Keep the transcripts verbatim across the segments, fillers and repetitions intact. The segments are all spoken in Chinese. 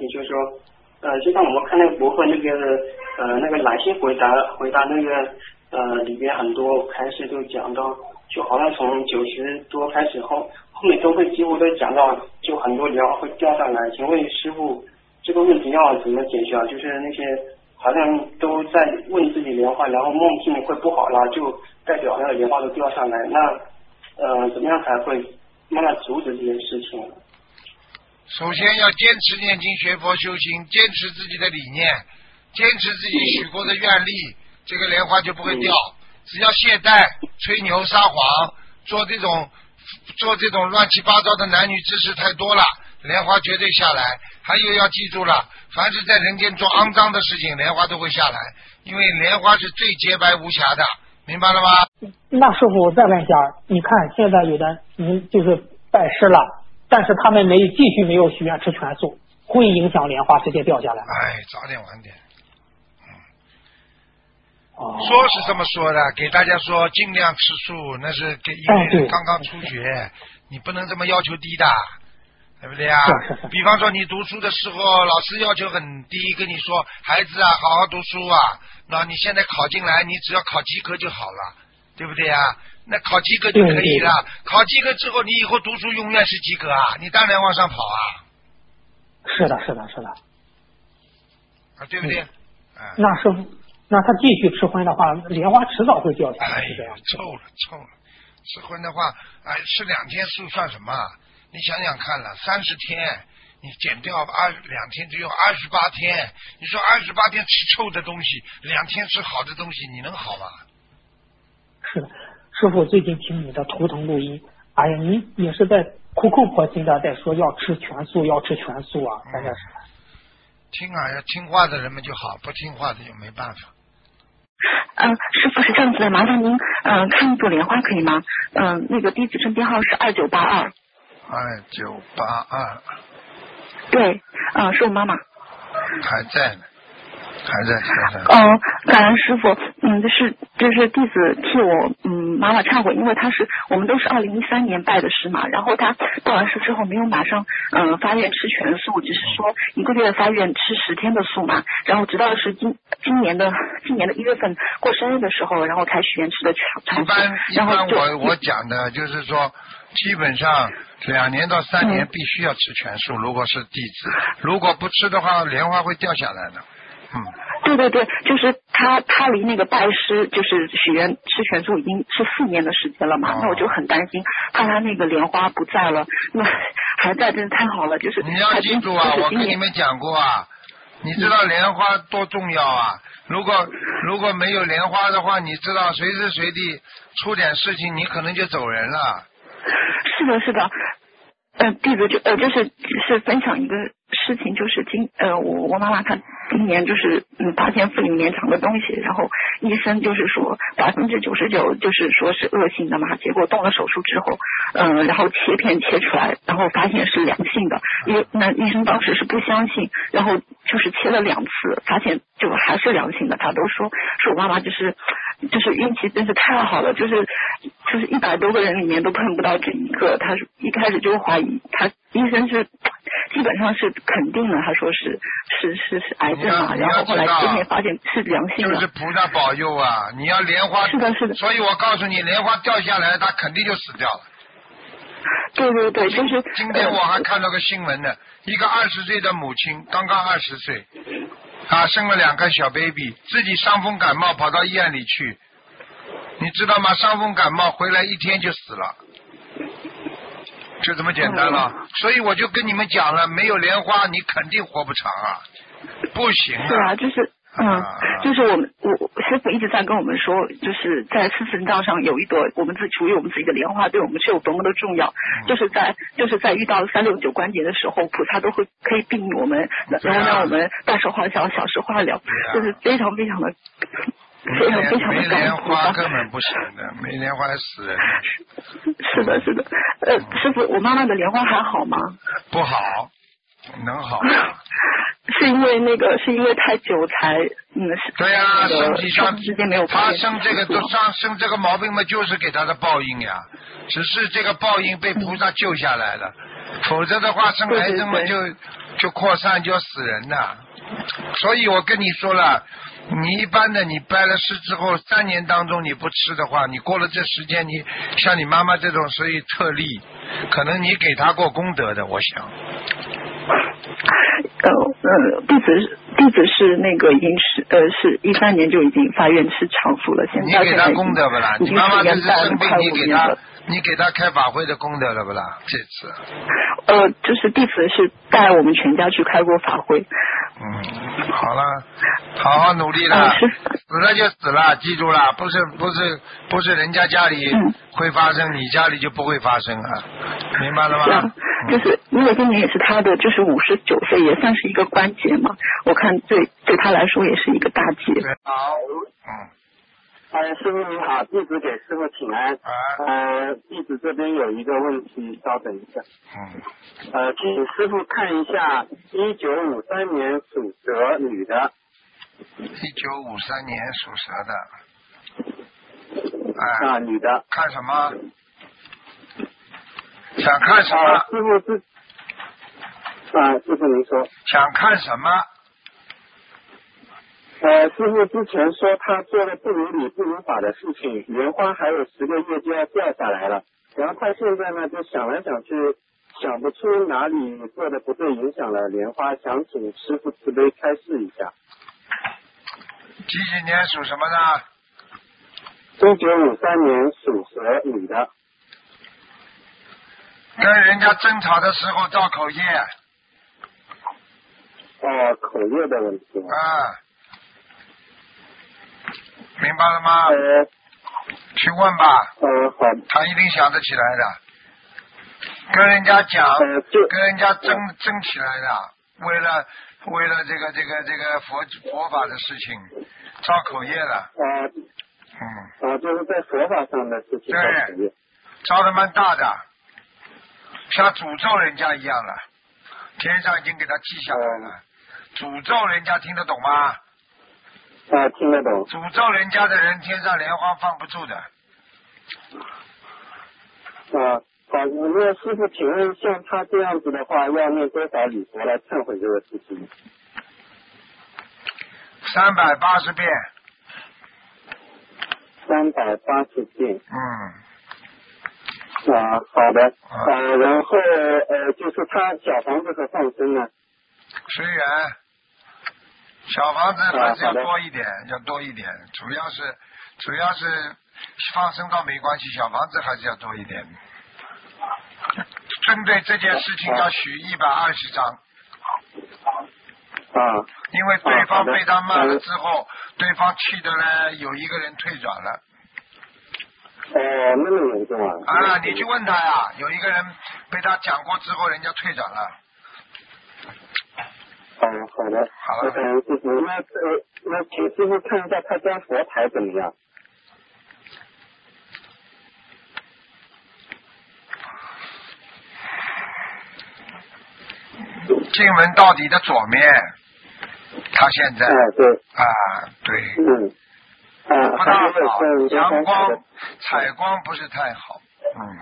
题，就是说，呃，就像我们看那个博客那个呃那个男性回答回答那个呃里边很多开始都讲到，就好像从九十多开始后后面都会几乎都讲到，就很多莲花会掉下来。请问师傅，这个问题要怎么解决啊？就是那些好像都在问自己莲花，然后梦境会不好啦，就代表那个莲花都掉下来。那呃怎么样才会慢慢阻止这件事情？ 首先要坚持念经学佛修行，坚持自己的理念，坚持自己许过的愿力，这个莲花就不会掉。只要懈怠、吹牛、撒谎，做这种做这种乱七八糟的男女之事太多了，莲花绝对下来。还有要记住了，凡是在人间做肮脏的事情，莲花都会下来，因为莲花是最洁白无瑕的，明白了吗？ 那师傅，我再问一下，你看现在有的人就是拜师了，但是他们没继续没有许愿吃全素，会影响莲花直接掉下来吗？ 哎，早点晚点。 哦， 说是这么说的，给大家说尽量吃素，那是给因为刚刚初学，你不能这么要求低的，对不对啊？ 是是是。 比方说你读书的时候，老师要求很低，跟你说孩子啊，好好读书啊，那你现在考进来，你只要考及格就好了，对不对啊？那考及格就可以了，考及格之后，你以后读书永远是及格啊，你当然往上跑啊。 是的，是的，是的。 啊，对不对？ 嗯啊、那师傅。那他继续吃荤的话，莲花迟早会掉下来。 哎呀，臭了臭了！吃荤的话，哎，吃两天素算什么？你想想看了，三十天，你减掉二两天，只有二十八天。你说二十八天吃臭的东西，两天吃好的东西，你能好吗？ 是的，师傅最近听你的图腾录音，哎呀，你也是在苦口婆心的在说要吃全素，要吃全素啊，真的是。 嗯、听啊，要听话的人们就好，不听话的就没办法。 嗯、呃，师傅是这样子的，麻烦您嗯、呃、看一朵莲花可以吗？嗯、呃，那个第一子称编号是二九八二。 二九八二。 对，嗯、呃，是我妈妈。 还在呢。还在还在。 嗯、呃，感恩师傅，嗯，就是就是弟子替我嗯妈妈忏悔，因为她是我们都是二零一三年拜的师嘛，然后她拜完师之后没有马上嗯、呃、发愿吃全素，只是说一个月发愿吃十天的素嘛，然后直到是今今年的今年的一月份过生日的时候，然后才许愿吃的全素。 一般一般我我讲的就是说，基本上两年到三年必须要吃全素，嗯、如果是弟子，如果不吃的话，莲花会掉下来的。嗯， 对对对，就是他他离那个拜师就是许愿吃全素已经是四年的时间了嘛，哦、那我就很担心，怕他那个莲花不在了，那还在真是太好了，就是你要记住啊，我跟你们讲过啊，你知道莲花多重要啊，如果如果没有莲花的话，你知道随时随地出点事情，你可能就走人了。 是的，是的。呃，弟子就呃就是是分享一个事情，就是今呃我我妈妈她今年就是嗯发现妇女年长的东西，然后医生就是说百分之九十九就是说是恶性的嘛，结果动了手术之后，嗯、呃、然后切片切出来，然后发现是良性的，因为那医生当时是不相信，然后就是切了两次，发现就还是良性的，他都说说我妈妈就是就是运气真是太好了，就是就是一百多个人里面都碰不到这一个，他一开始就怀疑。他医生是基本上是肯定了，他说是是是是癌症嘛，然后后来切片发现是良性的。 就是菩萨保佑啊！你要莲花， 是的，是的。 所以我告诉你，莲花掉下来，他肯定就死掉了。 对对对，就是今天我还看到个新闻呢，一个二十岁的母亲，刚刚二十岁，啊，生了两个小 baby， 自己伤风感冒跑到医院里去，你知道吗？伤风感冒回来一天就死了。就这么简单了，嗯、所以我就跟你们讲了，没有莲花你肯定活不长啊，不行啊。 对啊，就是嗯，啊、就是我们我师傅一直在跟我们说，就是在四神道上有一朵我们自己属于我们自己的莲花，对我们是有多么的重要。嗯、就是在就是在遇到三六九关节的时候，菩萨都会可以庇佑我们，然后让我们大事化小，小事化了，啊、就是非常非常的。非常非常的没莲花根本不行的，没莲花死人。 是的，是的。呃，师傅，我妈妈的莲花还好吗？ 不好，能好？ 是因为那个，是因为太久才嗯。 对呀、啊，身体上之间没有发生这个都上生这个毛病嘛，就是给他的报应呀。只是这个报应被菩萨救下来了。 否则的话生癌症嘛就就扩散就要死人的。所以我跟你说了，你一般的你拜了师之后三年当中你不吃的话，你过了这时间，你像你妈妈这种属于特例，可能你给她过功德的，我想。 呃呃，弟子弟子是那个已经是呃是一三年就已经发愿吃长服了，现在你给他功德不啦？你妈妈这次生病，你给他了你给他开法会的功德了不啦？这次。 呃，就是弟子是带我们全家去开过法会。 嗯，好了，好好努力了， 嗯、 死了就死了，记住了，不是不是不是人家家里会发生，嗯、你家里就不会发生啊，明白了吗？ 是啊，就是因为今年也是他的，就是五十九岁，也算是一个关节嘛。我看对对他来说也是一个大劫。 好， 嗯。 呃，师傅你好，弟子给师傅请安。 啊、 呃，弟子这边有一个问题，稍等一下。 嗯。 呃，请师傅看一下，一九五三年属蛇女的。 一九五三年属蛇的。哎。 啊，女的。 看什么？想看什么？ 啊、师傅是。啊，师傅您说。 想看什么？ 呃，师傅之前说他做了不如理不如法的事情，莲花还有十个月就要掉下来了，然后他现在呢就想来想去，想不出哪里做的不对，影响了莲花，想请师傅慈悲开示一下。 几几年属什么的？ 一九五三年属蛇女的。 跟人家争吵的时候造口业。 哦，口业的问题。 啊。明白了吗？ 呃， 去问吧。 呃，好。 他一定想得起来的。跟人家讲， 呃、 跟人家争、呃、争起来的，为了为了这个这个这个佛佛法的事情，造口业了。 啊、呃。 嗯。 啊、呃，就是在佛法上的事情造口业。 造的蛮大的，像诅咒人家一样了。天上已经给他记下来了。呃、诅咒人家听得懂吗？ 啊，听得懂。 诅咒人家的人，天上莲花放不住的。 啊，好，那师傅，请问像他这样子的话，要念多少礼佛来忏悔这个事情？ 三百八十遍。 三百八十遍。 嗯。 啊，好的。 啊、 呃，然后呃，就是他小房子和放生呢？ 随缘。小房子还是要多一点，要多一点，主要是主要是放生倒没关系，小房子还是要多一点。针对这件事情要许一百二十张。 啊。 因为对方被他骂了之后，对方气的呢，有一个人退转了。 哦，那么严重啊！ 啊，你去问他呀，有一个人被他讲过之后，人家退转了。 嗯，好的， 好了。 嗯，师傅，那呃，那请师傅看一下他家佛台怎么样？ 进门到底的左面，他现在。 啊，对。 啊，对。 嗯。啊， 不大好，阳光采光不是太好。嗯。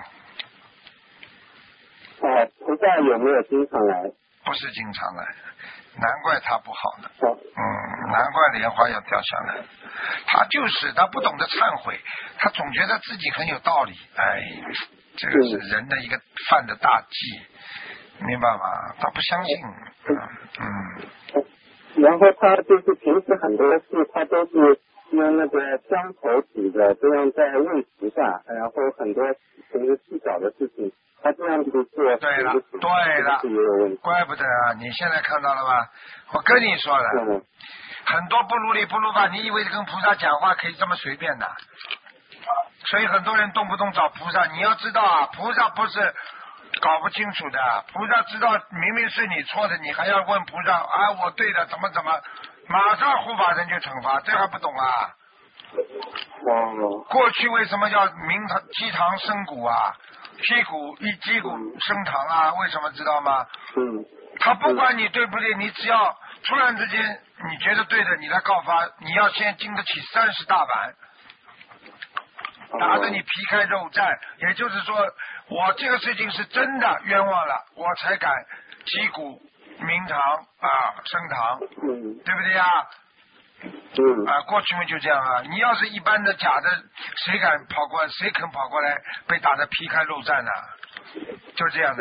啊，菩萨有没有经常来？ 不是经常来。难怪他不好呢， 哦、 嗯，难怪莲花要掉下来。他就是他不懂得忏悔，他总觉得自己很有道理。哎，这个是人的一个犯的大忌，明白吗？他不相信。嗯。嗯然后他就是平时很多事，他都是用那个香头煮的，这样在问菩萨，然后很多平时细小的事情。他这样子做， 对了，对了，怪不得啊！你现在看到了吧？我跟你说了， 嗯、 很多不如理不如法，你以为跟菩萨讲话可以这么随便的？所以很多人动不动找菩萨，你要知道啊，菩萨不是搞不清楚的，菩萨知道明明是你错的，你还要问菩萨啊，我对的，怎么怎么，马上护法神就惩罚，这还不懂啊？ 哦。 过去为什么要明堂鸡堂生骨啊？屁股一击鼓升堂啊，为什么知道吗？ 嗯。 他不管你对不对，你只要突然之间你觉得对的，你来告发，你要先经得起三十大板。 打得你皮开肉绽。也就是说，我这个事情是真的冤枉了，我才敢击鼓鸣堂啊，升堂， 嗯， 对不对呀？ 嗯， 啊，过去嘛就这样啊。你要是一般的假的，谁敢跑过？谁肯跑过来被打得皮开肉绽呢？就这样的。